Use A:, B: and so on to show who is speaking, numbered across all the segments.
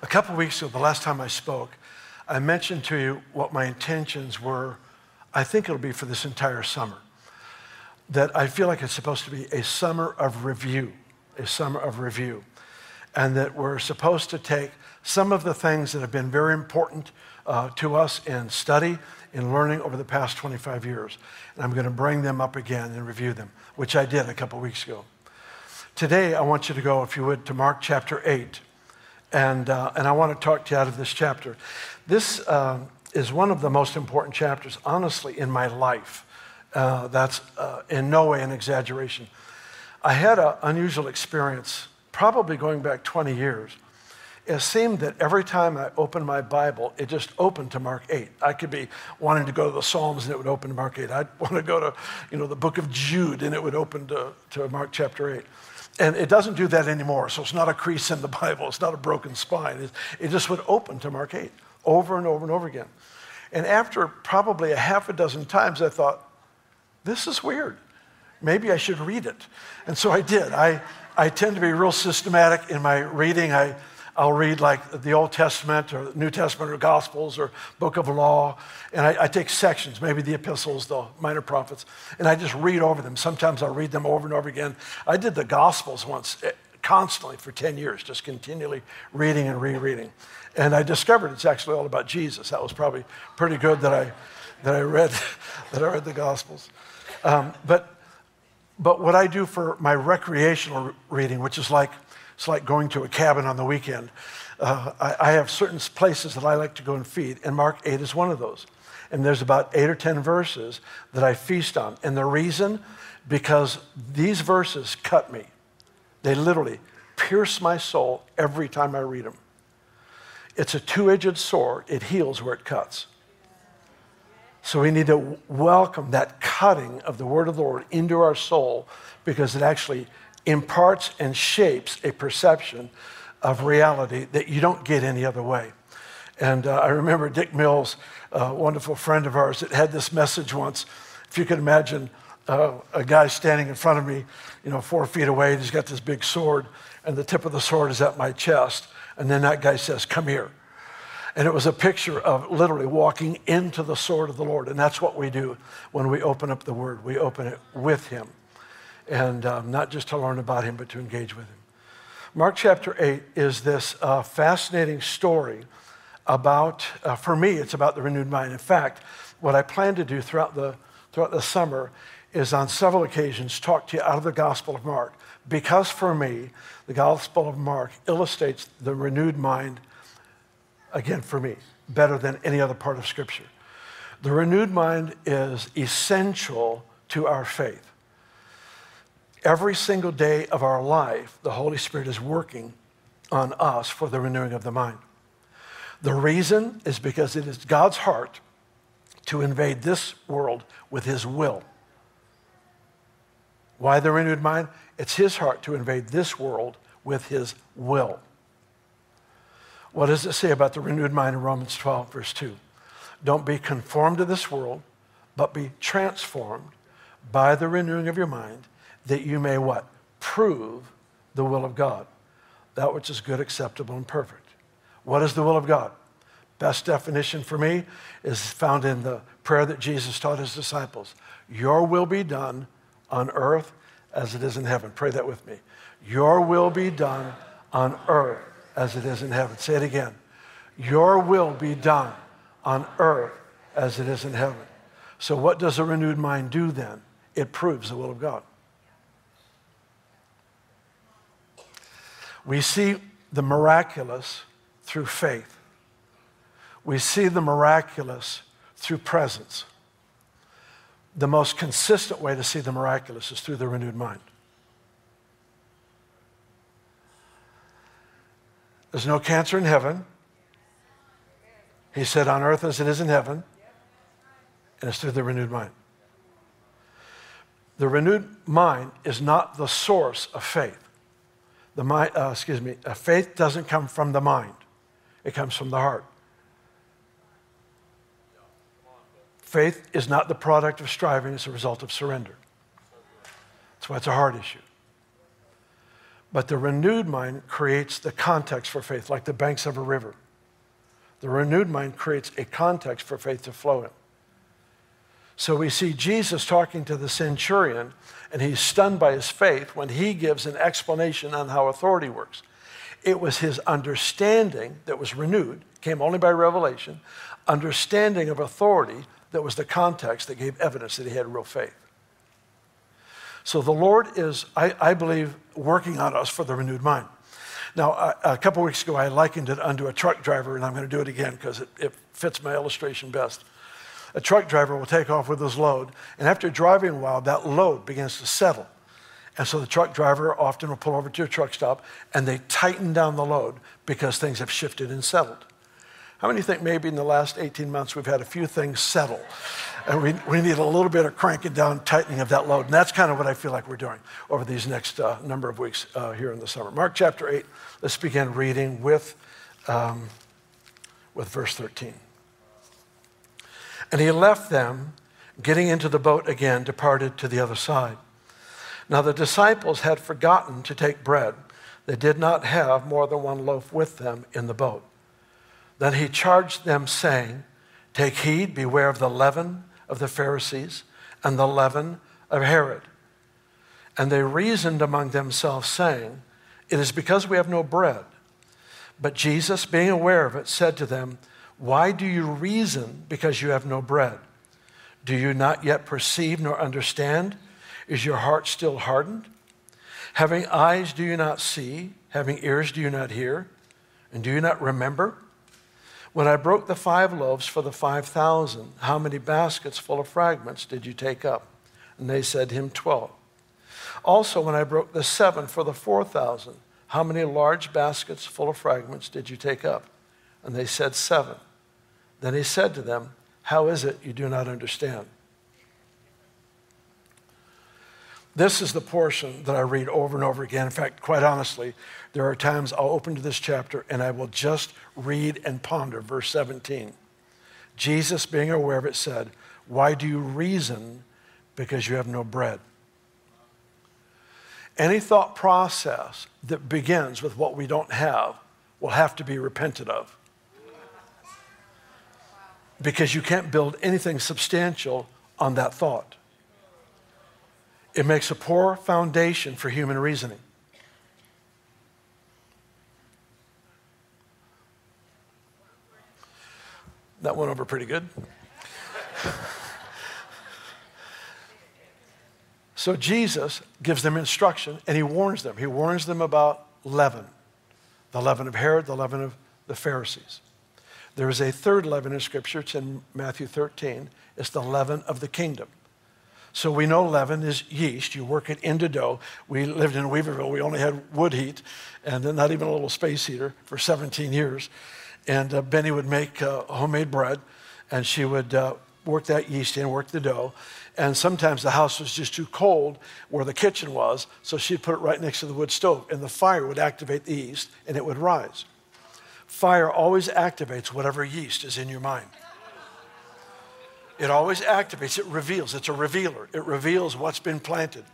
A: A couple of weeks ago, the last time I spoke, I mentioned to you what my intentions were. I think it'll be for this entire summer. That I feel like it's supposed to be a summer of review, and that we're supposed to take some of the things that have been very important to us in study, in learning over the past 25 years, and I'm going to bring them up again and review them, which I did a couple of weeks ago. Today, I want you to go, if you would, to Mark chapter 8, and I want to talk to you out of this chapter. This is one of the most important chapters, honestly, in my life. That's in no way an exaggeration. I had an unusual experience, probably going back 20 years. It seemed that every time I opened my Bible, it just opened to Mark 8. I could be wanting to go to the Psalms and it would open to Mark 8. I'd want to go to, the book of Jude and it would open to Mark chapter 8. And it doesn't do that anymore, so it's not a crease in the Bible. It's not a broken spine. It just would open to Mark 8 over and over and over again. And after probably a half a dozen times, I thought, this is weird. Maybe I should read it. And so I did. I tend to be real systematic in my reading. I'll read like the Old Testament or the New Testament or Gospels or Book of Law. And I take sections, maybe the epistles, the minor prophets, and I just read over them. Sometimes I'll read them over and over again. I did the Gospels once, constantly for 10 years, just continually reading and rereading. And I discovered it's actually all about Jesus. That was probably pretty good that I read the Gospels. But what I do for my recreational reading, which is it's like going to a cabin on the weekend, I have certain places that I like to go and feed, and Mark 8 is one of those. And there's about 8 or 10 verses that I feast on. And the reason, because these verses cut me. They literally pierce my soul every time I read them. It's a two-edged sword. It heals where it cuts. So we need to welcome that cutting of the word of the Lord into our soul, because it actually imparts and shapes a perception of reality that you don't get any other way. And I remember Dick Mills, a wonderful friend of ours, that had this message once. If you could imagine a guy standing in front of me, 4 feet away, and he's got this big sword, and the tip of the sword is at my chest, and then that guy says, "Come here." And it was a picture of literally walking into the sword of the Lord. And that's what we do when we open up the Word. We open it with Him. And not just to learn about Him, but to engage with Him. Mark chapter 8 is this fascinating story about, for me, it's about the renewed mind. In fact, what I plan to do throughout the summer is on several occasions talk to you out of the Gospel of Mark. Because for me, the Gospel of Mark illustrates the renewed mind, again, for me, better than any other part of Scripture. The renewed mind is essential to our faith. Every single day of our life, the Holy Spirit is working on us for the renewing of the mind. The reason is because it is God's heart to invade this world with His will. Why the renewed mind? It's His heart to invade this world with His will. What does it say about the renewed mind in Romans 12, verse 2? Don't be conformed to this world, but be transformed by the renewing of your mind, that you may what? Prove the will of God, that which is good, acceptable, and perfect. What is the will of God? Best definition for me is found in the prayer that Jesus taught His disciples. Your will be done on earth as it is in heaven. Pray that with me. Your will be done on earth as it is in heaven. Say it again. Your will be done on earth as it is in heaven. So what does a renewed mind do then? It proves the will of God. We see the miraculous through faith. We see the miraculous through presence. The most consistent way to see the miraculous is through the renewed mind. There's no cancer in heaven. He said, on earth as it is in heaven. And it's through the renewed mind. The renewed mind is not the source of faith. Faith doesn't come from the mind. It comes from the heart. Faith is not the product of striving, it's a result of surrender. That's why it's a heart issue. But the renewed mind creates the context for faith, like the banks of a river. The renewed mind creates a context for faith to flow in. So we see Jesus talking to the centurion, and he's stunned by his faith when he gives an explanation on how authority works. It was his understanding that was renewed, came only by revelation, understanding of authority that was the context that gave evidence that he had real faith. So the Lord is, I believe, working on us for the renewed mind. Now, a couple weeks ago, I likened it unto a truck driver, and I'm going to do it again because it fits my illustration best. A truck driver will take off with his load, and after driving a while, that load begins to settle. And so the truck driver often will pull over to a truck stop, and they tighten down the load because things have shifted and settled. How many think maybe in the last 18 months we've had a few things settle? And we need a little bit of cranking down, tightening of that load. And that's kind of what I feel like we're doing over these next number of weeks here in the summer. Mark chapter 8, let's begin reading with verse 13. And he left them, getting into the boat again, departed to the other side. Now the disciples had forgotten to take bread. They did not have more than one loaf with them in the boat. Then he charged them, saying, take heed, beware of the leaven of the Pharisees and the leaven of Herod. And they reasoned among themselves, saying, it is because we have no bread. But Jesus, being aware of it, said to them, why do you reason because you have no bread? Do you not yet perceive nor understand? Is your heart still hardened? Having eyes, do you not see? Having ears, do you not hear? And do you not remember? When I broke the 5 loaves for the 5,000, how many baskets full of fragments did you take up? And they said to him, 12. Also, when I broke the 7 for the 4,000, how many large baskets full of fragments did you take up? And they said, 7. Then he said to them, how is it you do not understand? This is the portion that I read over and over again. In fact, quite honestly, there are times I'll open to this chapter and I will just read and ponder verse 17. Jesus, being aware of it, said, why do you reason because you have no bread? Any thought process that begins with what we don't have will have to be repented of. Because you can't build anything substantial on that thought. It makes a poor foundation for human reasoning. That went over pretty good. So Jesus gives them instruction and he warns them. He warns them about leaven. The leaven of Herod, the leaven of the Pharisees. There is a third leaven in Scripture. It's in Matthew 13. It's the leaven of the kingdom. So we know leaven is yeast. You work it into dough. We lived in Weaverville. We only had wood heat and not even a little space heater for 17 years. And Benny would make homemade bread, and she would work that yeast in, work the dough. And sometimes the house was just too cold where the kitchen was, so she'd put it right next to the wood stove, and the fire would activate the yeast, and it would rise. Fire always activates whatever yeast is in your mind. It always activates, it reveals. It's a revealer. It reveals what's been planted.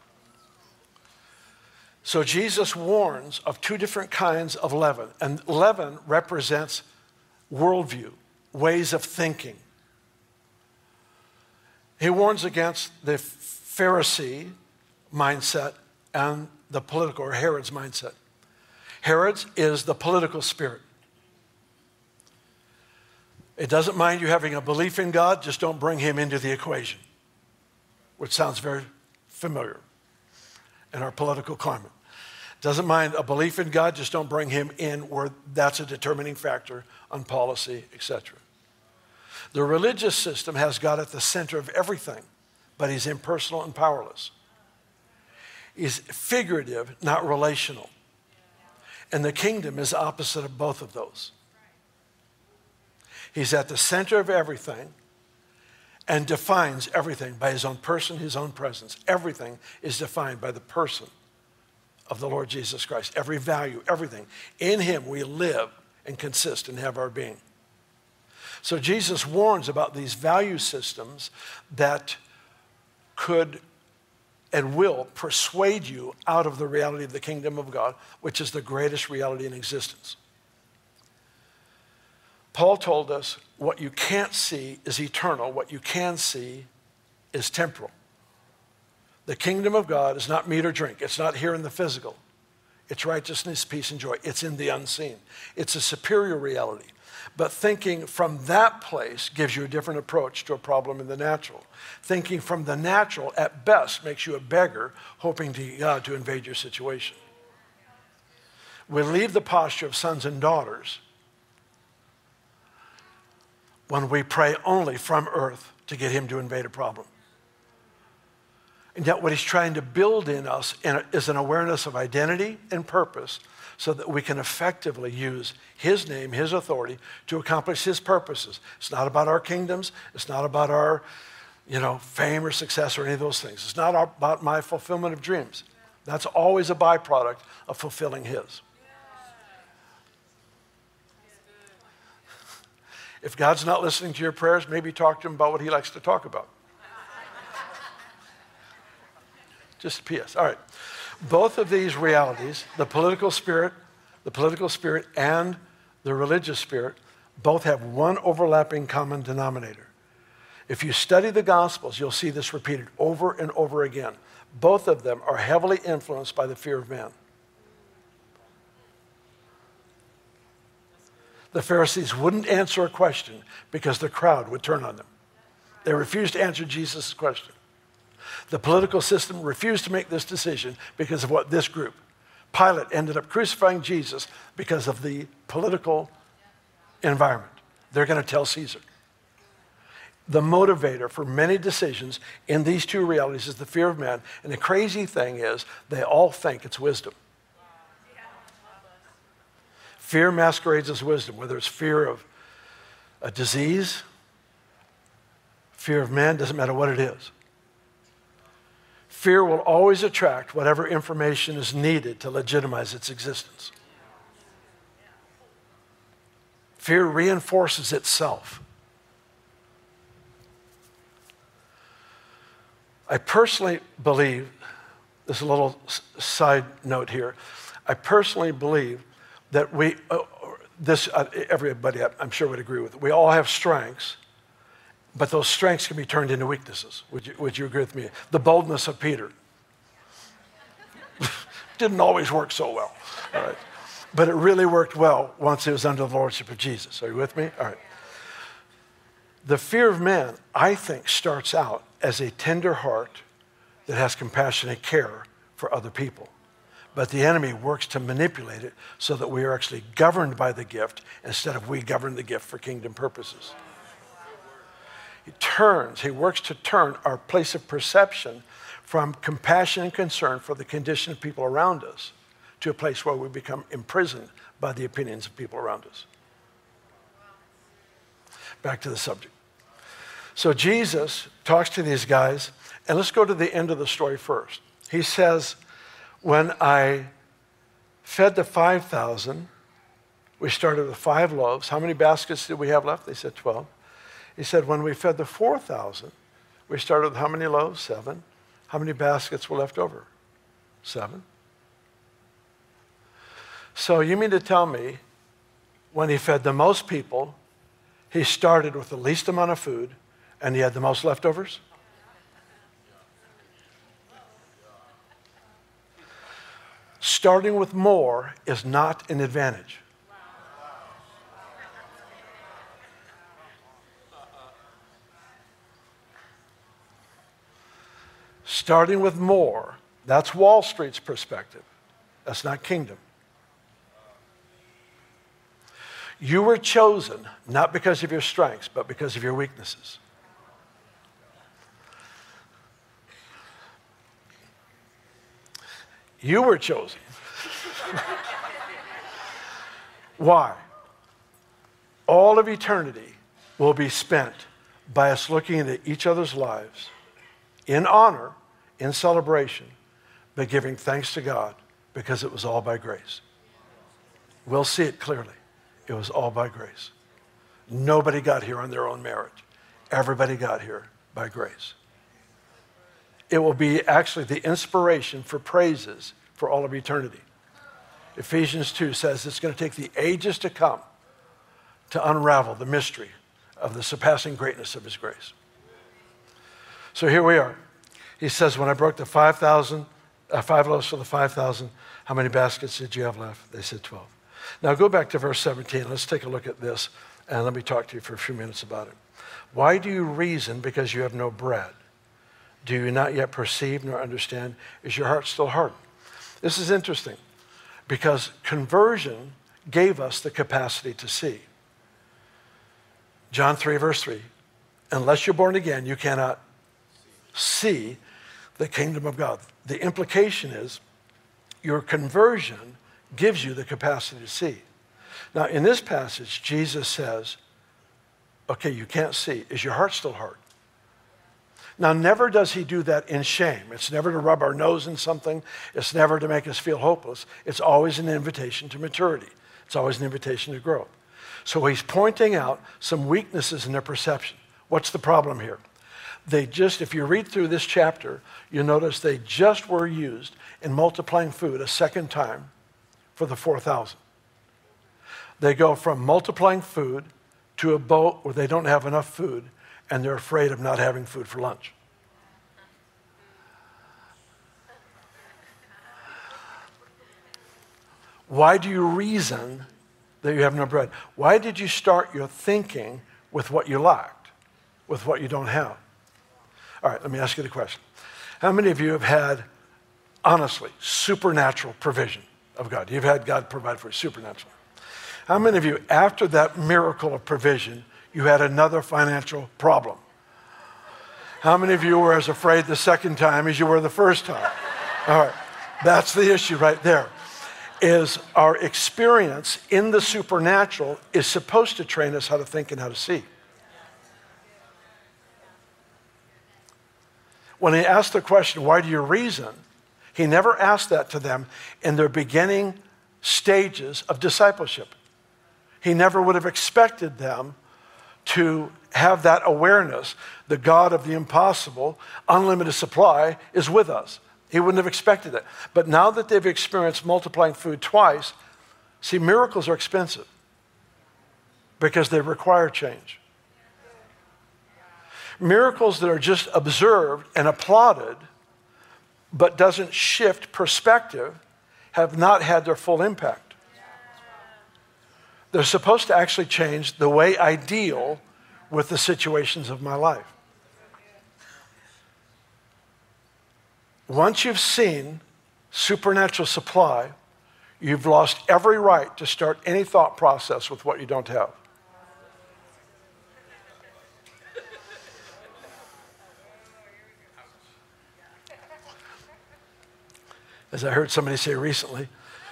A: So Jesus warns of 2 different kinds of leaven. And leaven represents worldview, ways of thinking. He warns against the Pharisee mindset and the political, or Herod's mindset. Herod's is the political spirit. It doesn't mind you having a belief in God, just don't bring him into the equation, which sounds very familiar in our political climate. Doesn't mind a belief in God, just don't bring him in where that's a determining factor on policy, etc. The religious system has God at the center of everything, but he's impersonal and powerless. He's figurative, not relational. And the kingdom is opposite of both of those. He's at the center of everything and defines everything by his own person, his own presence. Everything is defined by the person of the Lord Jesus Christ. Every value, everything. In him we live and consist and have our being. So Jesus warns about these value systems that could and will persuade you out of the reality of the kingdom of God, which is the greatest reality in existence. Paul told us what you can't see is eternal. What you can see is temporal. The kingdom of God is not meat or drink. It's not here in the physical. It's righteousness, peace, and joy. It's in the unseen. It's a superior reality. But thinking from that place gives you a different approach to a problem in the natural. Thinking from the natural, at best, makes you a beggar hoping to God to invade your situation. We leave the posture of sons and daughters when we pray only from earth to get him to invade a problem. And yet what he's trying to build in us is an awareness of identity and purpose so that we can effectively use his name, his authority to accomplish his purposes. It's not about our kingdoms. It's not about our, fame or success or any of those things. It's not about my fulfillment of dreams. That's always a byproduct of fulfilling his. If God's not listening to your prayers, maybe talk to him about what he likes to talk about. Just a PS. All right. Both of these realities, the political spirit and the religious spirit, both have one overlapping common denominator. If you study the Gospels, you'll see this repeated over and over again. Both of them are heavily influenced by the fear of man. The Pharisees wouldn't answer a question because the crowd would turn on them. They refused to answer Jesus' question. The political system refused to make this decision because of what this group. Pilate ended up crucifying Jesus because of the political environment. They're going to tell Caesar. The motivator for many decisions in these two realities is the fear of man. And the crazy thing is, they all think it's wisdom. Fear masquerades as wisdom, whether it's fear of a disease, fear of man, doesn't matter what it is. Fear will always attract whatever information is needed to legitimize its existence. Fear reinforces itself. I personally believe, this is a little side note here, I personally believe that everybody I'm sure would agree with it. We all have strengths, but those strengths can be turned into weaknesses. Would you agree with me? The boldness of Peter didn't always work so well, all right? But it really worked well once it was under the lordship of Jesus. Are you with me? All right. The fear of man, I think, starts out as a tender heart that has compassionate care for other people. But the enemy works to manipulate it so that we are actually governed by the gift instead of we govern the gift for kingdom purposes. He works to turn our place of perception from compassion and concern for the condition of people around us to a place where we become imprisoned by the opinions of people around us. Back to the subject. So Jesus talks to these guys, and let's go to the end of the story first. He says, when I fed the 5,000, we started with 5 loaves. How many baskets did we have left? They said 12. He said, when we fed the 4,000, we started with how many loaves? 7. How many baskets were left over? 7. So you mean to tell me when he fed the most people, he started with the least amount of food and he had the most leftovers? Starting with more is not an advantage. Starting with more, that's Wall Street's perspective. That's not kingdom. You were chosen not because of your strengths, but because of your weaknesses. You were chosen. Why? All of eternity will be spent by us looking into each other's lives in honor, in celebration, but giving thanks to God because it was all by grace. We'll see it clearly. It was all by grace. Nobody got here on their own merit. Everybody got here by grace. It will be actually the inspiration for praises for all of eternity. Ephesians 2 says it's going to take the ages to come to unravel the mystery of the surpassing greatness of his grace. So here we are. He says, when I broke the 5 loaves for the 5,000, how many baskets did you have left? They said 12. Now go back to verse 17. Let's take a look at this, and let me talk to you for a few minutes about it. Why do you reason because you have no bread? Do you not yet perceive nor understand? Is your heart still hardened? This is interesting because conversion gave us the capacity to see. John 3, verse 3, unless you're born again, you cannot see the kingdom of God. The implication is your conversion gives you the capacity to see. Now, in this passage, Jesus says, okay, you can't see. Is your heart still hard? Now, never does he do that in shame. It's never to rub our nose in something. It's never to make us feel hopeless. It's always an invitation to maturity. It's always an invitation to growth. So he's pointing out some weaknesses in their perception. What's the problem here? If you read through this chapter, you'll notice they just were used in multiplying food a second time for the 4,000. They go from multiplying food to a boat where they don't have enough food and they're afraid of not having food for lunch. Why do you reason that you have no bread? Why did you start your thinking with what you lacked, with what you don't have? All right, let me ask you the question. How many of you have had, honestly, supernatural provision of God? You've had God provide for you supernaturally. How many of you, after that miracle of provision, you had another financial problem? How many of you were as afraid the second time as you were the first time? All right, that's the issue right there. Is our experience in the supernatural is supposed to train us how to think and how to see. When he asked the question, why do you reason? He never asked that to them in their beginning stages of discipleship. He never would have expected them to have that awareness. The God of the impossible, unlimited supply, is with us. He wouldn't have expected it. But now that they've experienced multiplying food twice, see, miracles are expensive because they require change. Miracles that are just observed and applauded but doesn't shift perspective have not had their full impact. They're supposed to actually change the way I deal with the situations of my life. Once you've seen supernatural supply, you've lost every right to start any thought process with what you don't have. As I heard somebody say recently,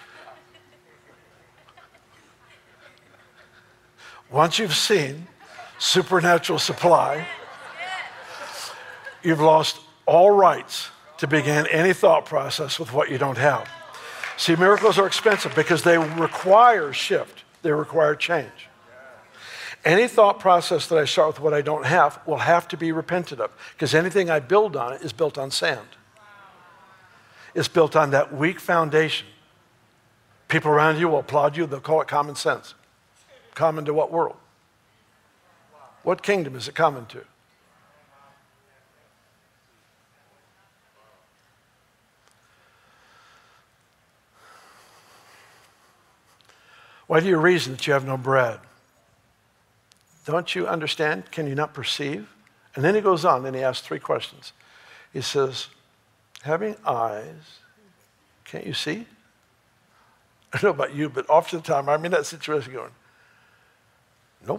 A: once you've seen supernatural supply, you've lost all rights to begin any thought process with what you don't have. See, miracles are expensive because they require shift. They require change. Any thought process that I start with what I don't have will have to be repented of because anything I build on is built on sand. It's built on that weak foundation. People around you will applaud you. They'll call it common sense. Common to what world? What kingdom is it common to? Why do you reason that you have no bread? Don't you understand? Can you not perceive? And then he goes on, and he asks 3 questions. He says, having eyes, can't you see? I don't know about you, but often the time I'm in that situation going, nope.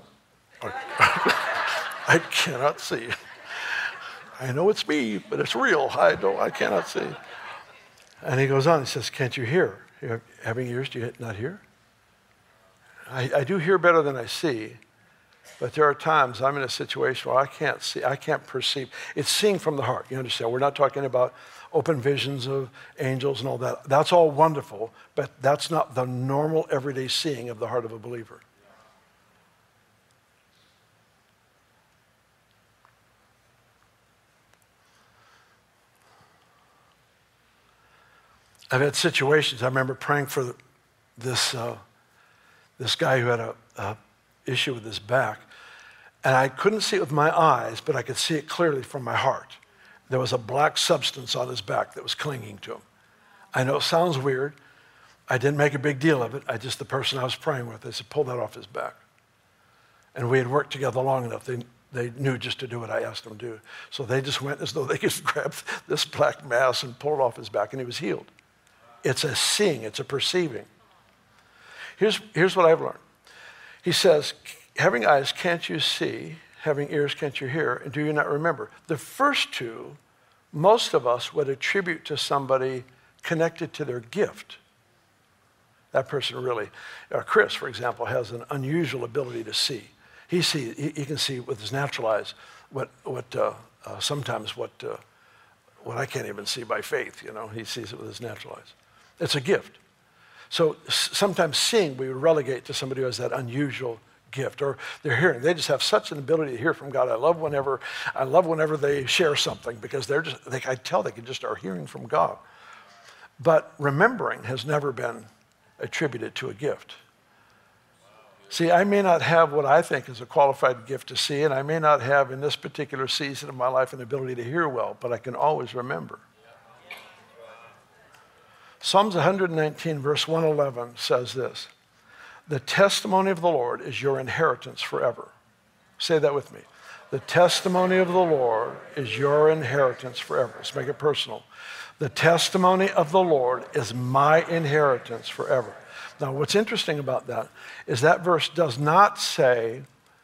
A: I cannot see. I know it's me, but it's real. I cannot see. And he goes on, he says, can't you hear? You're having ears, do you not hear? I do hear better than I see, but there are times I'm in a situation where I can't see, I can't perceive. It's seeing from the heart, you understand? We're not talking about open visions of angels and all that. That's all wonderful, but that's not the normal everyday seeing of the heart of a believer. I've had situations. I remember praying for this guy who had a issue with his back, and I couldn't see it with my eyes, but I could see it clearly from my heart. There was a black substance on his back that was clinging to him. I know it sounds weird. I didn't make a big deal of it. The person I was praying with, they said, pull that off his back. And we had worked together long enough. They knew just to do what I asked them to do. So they just went as though they could grab this black mass and pull it off his back, and he was healed. It's a seeing, it's a perceiving. Here's what I've learned. He says, having eyes, can't you see? Having ears, can't you hear? And do you not remember? The first two, most of us would attribute to somebody connected to their gift. That person really, Chris, for example, has an unusual ability to see. He can see with his natural eyes sometimes what I can't even see by faith. He sees it with his natural eyes. It's a gift. So sometimes seeing we would relegate to somebody who has that unusual gift, or their hearing. They just have such an ability to hear from God. I love whenever they share something, because I tell they are hearing from God. But remembering has never been attributed to a gift. See, I may not have what I think is a qualified gift to see, and I may not have in this particular season of my life an ability to hear well, but I can always remember. Psalms 119, verse 111 says this: the testimony of the Lord is your inheritance forever. Say that with me. The testimony of the Lord is your inheritance forever. Let's make it personal. The testimony of the Lord is my inheritance forever. Now, what's interesting about that is that verse does not say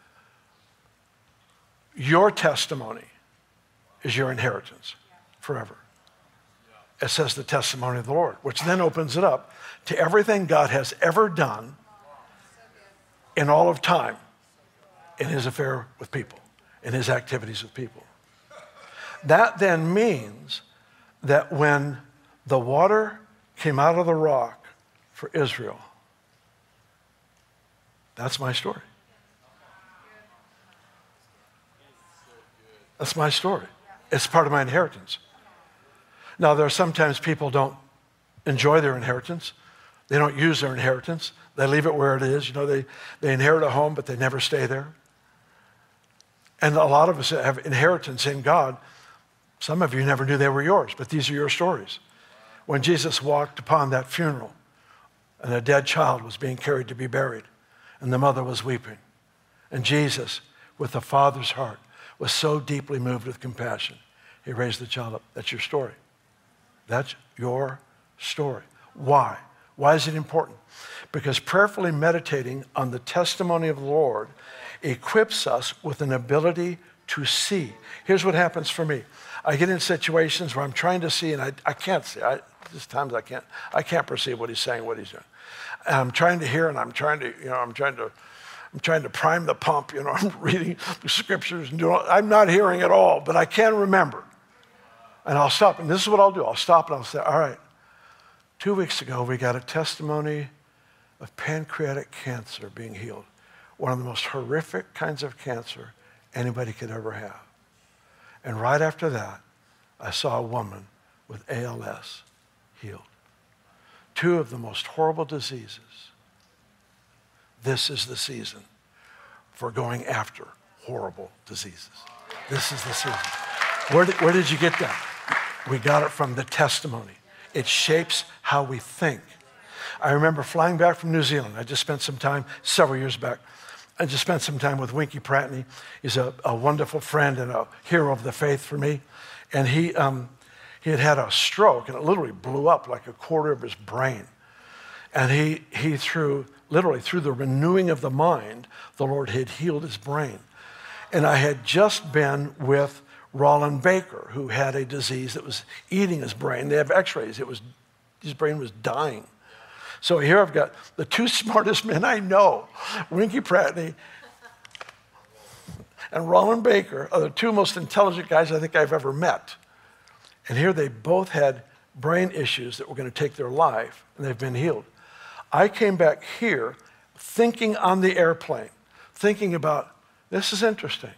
A: your testimony is your inheritance forever. It says the testimony of the Lord, which then opens it up to everything God has ever done in all of time in his affair with people, in his activities with people. That then means that when the water came out of the rock for Israel, that's my story. That's my story. It's part of my inheritance. Now, there are sometimes people don't enjoy their inheritance. They don't use their inheritance. They leave it where it is. They inherit a home, but they never stay there. And a lot of us have inheritance in God. Some of you never knew they were yours, but these are your stories. When Jesus walked upon that funeral, and a dead child was being carried to be buried, and the mother was weeping, and Jesus, with the Father's heart, was so deeply moved with compassion, he raised the child up. That's your story. That's your story. Why? Why is it important? Because prayerfully meditating on the testimony of the Lord equips us with an ability to see. Here's what happens for me. I get in situations where I'm trying to see and I can't see. There's times I can't perceive what he's saying, what he's doing. And I'm trying to hear, and I'm trying to prime the pump. I'm reading the scriptures and I'm not hearing at all, but I can remember. And I'll stop, and this is what I'll do. I'll stop and I'll say, all right, 2 weeks ago we got a testimony of pancreatic cancer being healed. One of the most horrific kinds of cancer anybody could ever have. And right after that, I saw a woman with ALS healed. 2 of the most horrible diseases. This is the season for going after horrible diseases. This is the season. Where did you get that? We got it from the testimony. It shapes how we think. I remember flying back from New Zealand. I just spent some time, several years back, I just spent some time with Winky Pratney. He's a wonderful friend and a hero of the faith for me. And he had a stroke, and it literally blew up like a quarter of his brain. And he through the renewing of the mind, the Lord had healed his brain. And I had just been with Roland Baker, who had a disease that was eating his brain. They have x-rays. His brain was dying. So here I've got the 2 smartest men I know, Winky Pratney and Roland Baker, are the 2 most intelligent guys I think I've ever met. And here they both had brain issues that were going to take their life, and they've been healed. I came back here thinking on the airplane, thinking about, this is interesting.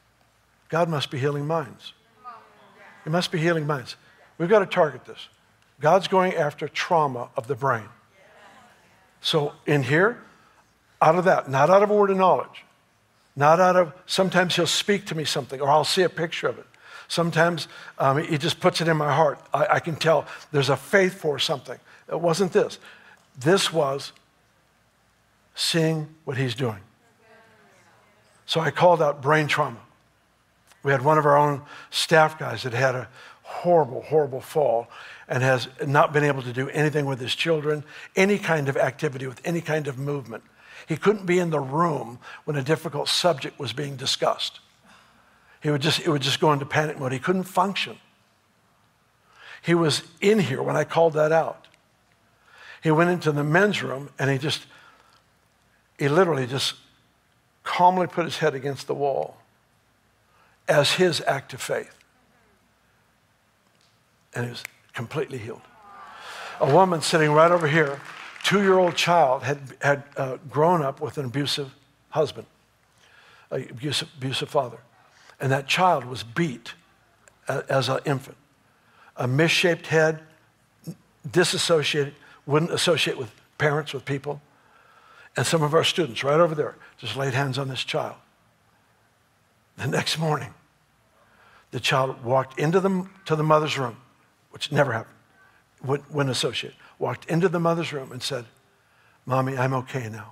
A: God must be healing minds. He must be healing minds. We've got to target this. God's going after trauma of the brain. So in here, out of that, not out of a word of knowledge, not out of, sometimes he'll speak to me something, or I'll see a picture of it. Sometimes he just puts it in my heart. I can tell there's a faith for something. It wasn't this. This was seeing what he's doing. So I called out brain trauma. We had one of our own staff guys that had a horrible, horrible fall and has not been able to do anything with his children, any kind of activity with any kind of movement. He couldn't be in the room when a difficult subject was being discussed. It would just go into panic mode. He couldn't function. He was in here when I called that out. He went into the men's room and he literally just calmly put his head against the wall as his act of faith. And he was completely healed. A woman sitting right over here, 2-year-old child, had grown up with an abusive husband, an abusive father. And that child was beat as an infant. A misshaped head, disassociated, wouldn't associate with parents, with people. And some of our students right over there just laid hands on this child. The next morning, the child walked into the mother's room, which never happened, wouldn't associate, walked into the mother's room and said, "Mommy, I'm okay now."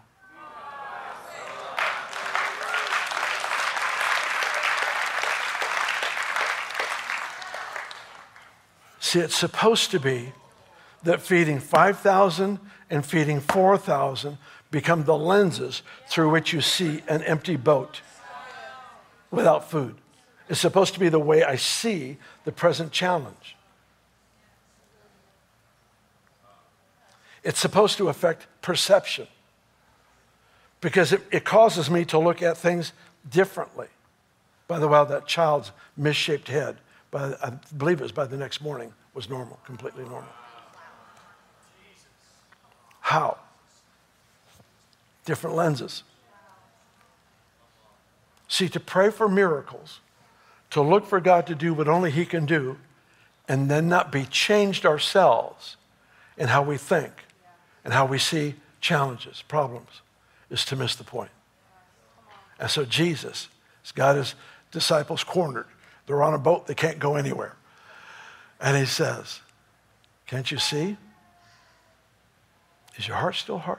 A: See, it's supposed to be that feeding 5,000 and feeding 4,000 become the lenses through which you see an empty boat without food. It's supposed to be the way I see the present challenge. It's supposed to affect perception because it causes me to look at things differently. By the way, that child's misshaped head, I believe it was by the next morning, was normal, completely normal. How? Different lenses. See, to pray for miracles, to look for God to do what only he can do, and then not be changed ourselves in how we think and how we see challenges, problems, is to miss the point. And so Jesus has got his disciples cornered. They're on a boat, they can't go anywhere. And he says, "Can't you see? Is your heart still hard?"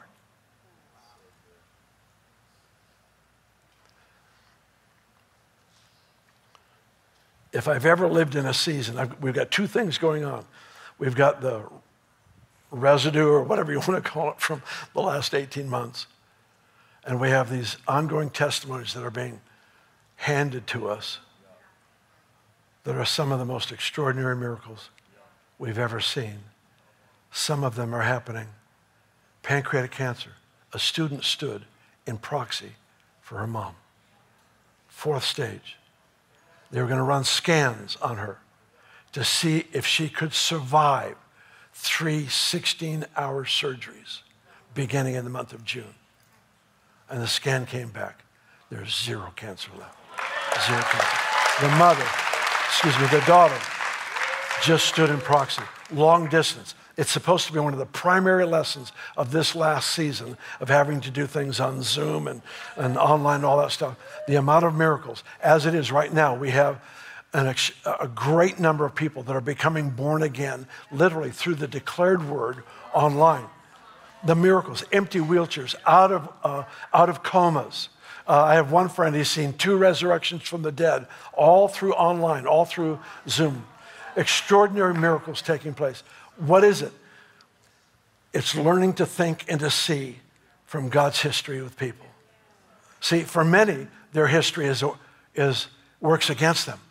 A: If I've ever lived in a season, we've got two things going on. We've got the residue, or whatever you want to call it, from the last 18 months. And we have these ongoing testimonies that are being handed to us that are some of the most extraordinary miracles we've ever seen. Some of them are happening. Pancreatic cancer. A student stood in proxy for her mom. 4th stage. They were going to run scans on her to see if she could survive 3 16-hour surgeries beginning in the month of June. And the scan came back. There's 0 cancer left. 0 cancer. The daughter just stood in proxy. Long distance. It's supposed to be one of the primary lessons of this last season of having to do things on Zoom and online and all that stuff. The amount of miracles. As it is right now, we have a great number of people that are becoming born again, literally through the declared word online. The miracles, empty wheelchairs, out of comas. I have one friend, he's seen 2 resurrections from the dead, all through online, all through Zoom. Extraordinary miracles taking place. What is it? It's learning to think and to see from God's history with people. See, for many, their history works against them.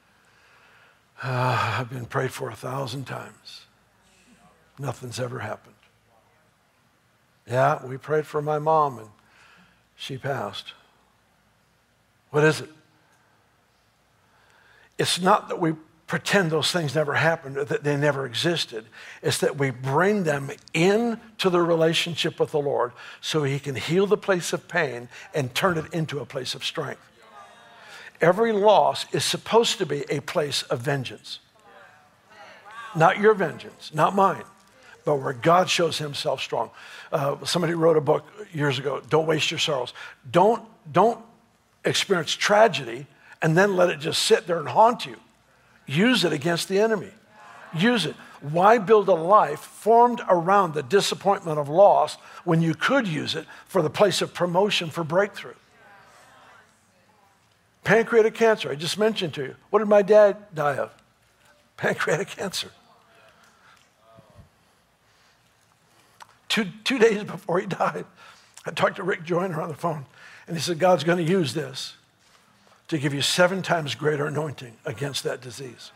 A: I've been prayed for 1,000 times. Nothing's ever happened. Yeah, we prayed for my mom and she passed. What is it? It's not that we pretend those things never happened or that they never existed. It's that we bring them into the relationship with the Lord so he can heal the place of pain and turn it into a place of strength. Every loss is supposed to be a place of vengeance. Not your vengeance, not mine, but where God shows himself strong. Somebody wrote a book years ago, Don't Waste Your Sorrows. Don't experience tragedy and then let it just sit there and haunt you. Use it against the enemy. Use it. Why build a life formed around the disappointment of loss when you could use it for the place of promotion for breakthrough? Pancreatic cancer, I just mentioned to you. What did my dad die of? Pancreatic cancer. Two days before he died, I talked to Rick Joyner on the phone, and he said, God's going to use this to give you 7 times greater anointing against that disease.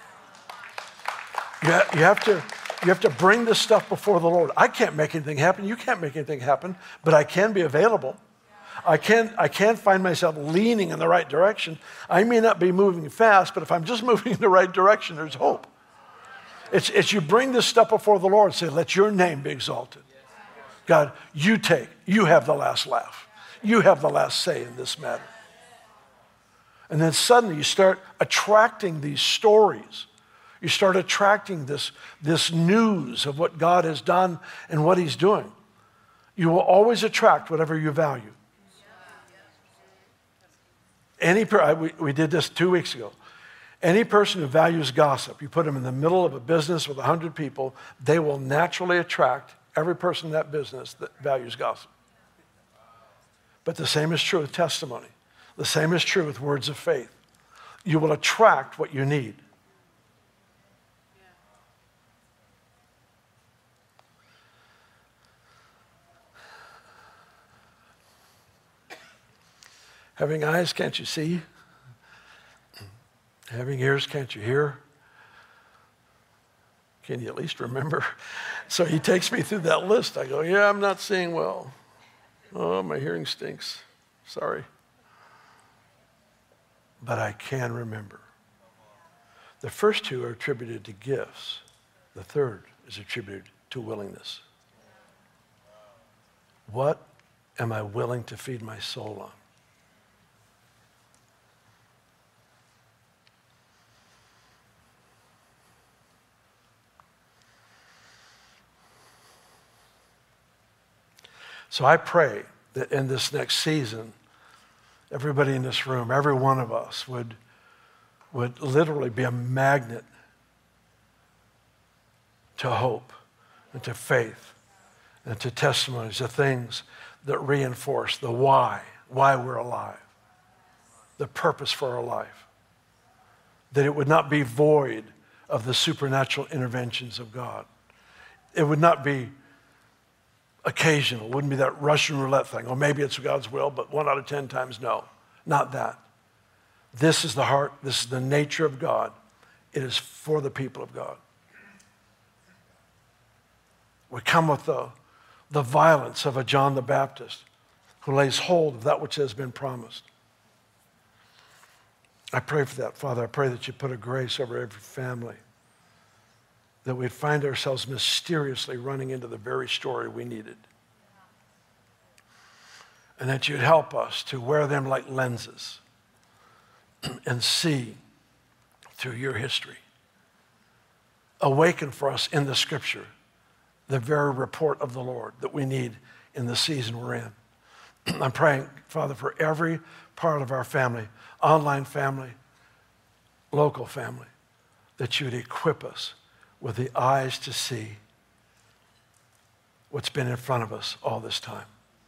A: You have to bring this stuff before the Lord. I can't make anything happen. You can't make anything happen, but I can be available. I can find myself leaning in the right direction. I may not be moving fast, but if I'm just moving in the right direction, there's hope. It's you bring this stuff before the Lord and say, let your name be exalted. God, you have the last laugh. You have the last say in this matter. And then suddenly you start attracting these stories. You start attracting this news of what God has done and what he's doing. You will always attract whatever you value. We did this 2 weeks ago. Any person who values gossip, you put them in the middle of a business with 100 people, they will naturally attract every person in that business that values gossip. But the same is true with testimony. The same is true with words of faith. You will attract what you need. Having eyes, can't you see? Having ears, can't you hear? Can you at least remember? So he takes me through that list. I go, yeah, I'm not seeing well. Oh, my hearing stinks. Sorry. But I can remember. The first 2 are attributed to gifts. The third is attributed to willingness. What am I willing to feed my soul on? So I pray that in this next season, everybody in this room, every one of us would literally be a magnet to hope and to faith and to testimonies, to things that reinforce the why we're alive, the purpose for our life. That it would not be void of the supernatural interventions of God. It would not be occasional. It wouldn't be that Russian roulette thing. Or maybe it's God's will, but 1 out of 10 times no. Not that. This is the heart. This is the nature of God. It is for the people of God. We come with the violence of a John the Baptist who lays hold of that which has been promised. I pray for that, Father. I pray that you put a grace over every family, that we'd find ourselves mysteriously running into the very story we needed. And that you'd help us to wear them like lenses and see through your history. Awaken for us in the scripture the very report of the Lord that we need in the season we're in. I'm praying, Father, for every part of our family, online family, local family, that you would equip us with the eyes to see what's been in front of us all this time.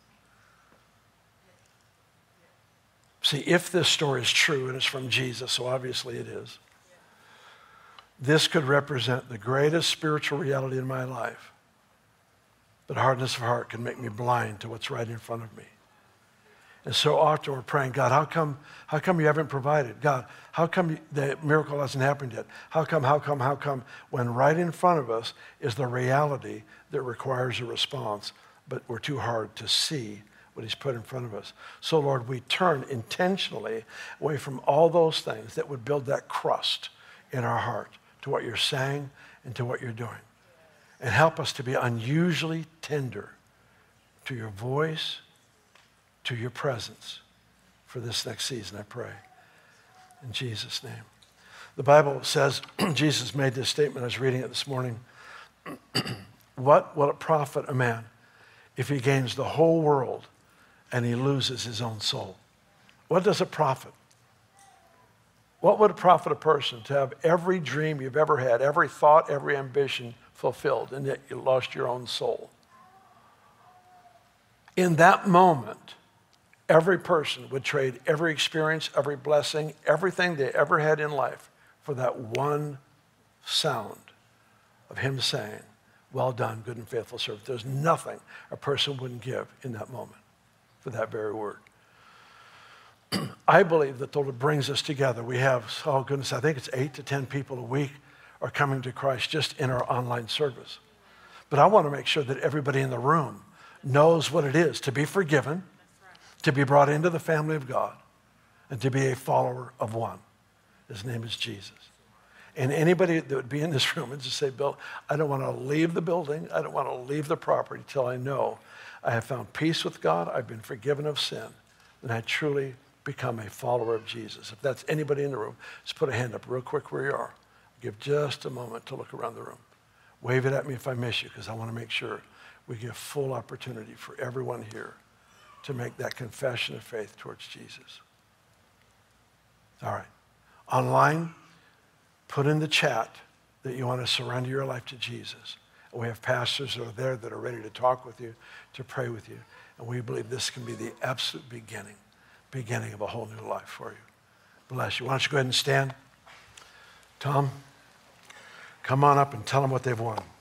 A: See, if this story is true and it's from Jesus, so obviously it is, this could represent the greatest spiritual reality in my life. But hardness of heart can make me blind to what's right in front of me. And so often we're praying, God, how come you haven't provided? God, how come the miracle hasn't happened yet? How come? When right in front of us is the reality that requires a response, but we're too hard to see what he's put in front of us. So Lord, we turn intentionally away from all those things that would build that crust in our heart to what you're saying and to what you're doing. And help us to be unusually tender to your voice, to your presence for this next season, I pray. In Jesus' name. The Bible says, Jesus made this statement, I was reading it this morning. What will it profit a man if he gains the whole world and he loses his own soul? What does it profit? What would it profit a person to have every dream you've ever had, every thought, every ambition fulfilled, and yet you lost your own soul? In that moment, every person would trade every experience, every blessing, everything they ever had in life for that one sound of him saying, well done, good and faithful servant. There's nothing a person wouldn't give in that moment for that very word. I believe that the Lord brings us together. We have, oh goodness, I think it's 8 to 10 people a week are coming to Christ just in our online service. But I want to make sure that everybody in the room knows what it is to be forgiven, to be brought into the family of God, and to be a follower of one. His name is Jesus. And anybody that would be in this room and just say, Bill, I don't want to leave the building, I don't want to leave the property till I know I have found peace with God, I've been forgiven of sin, and I truly become a follower of Jesus. If that's anybody in the room, just put a hand up real quick where you are. Give just a moment to look around the room. Wave it at me if I miss you, because I want to make sure we give full opportunity for everyone here to make that confession of faith towards Jesus. All right. Online, put in the chat that you want to surrender your life to Jesus. And we have pastors that are there that are ready to talk with you, to pray with you. And we believe this can be the absolute beginning of a whole new life for you. Bless you. Why don't you go ahead and stand? Tom, come on up and tell them what they've won.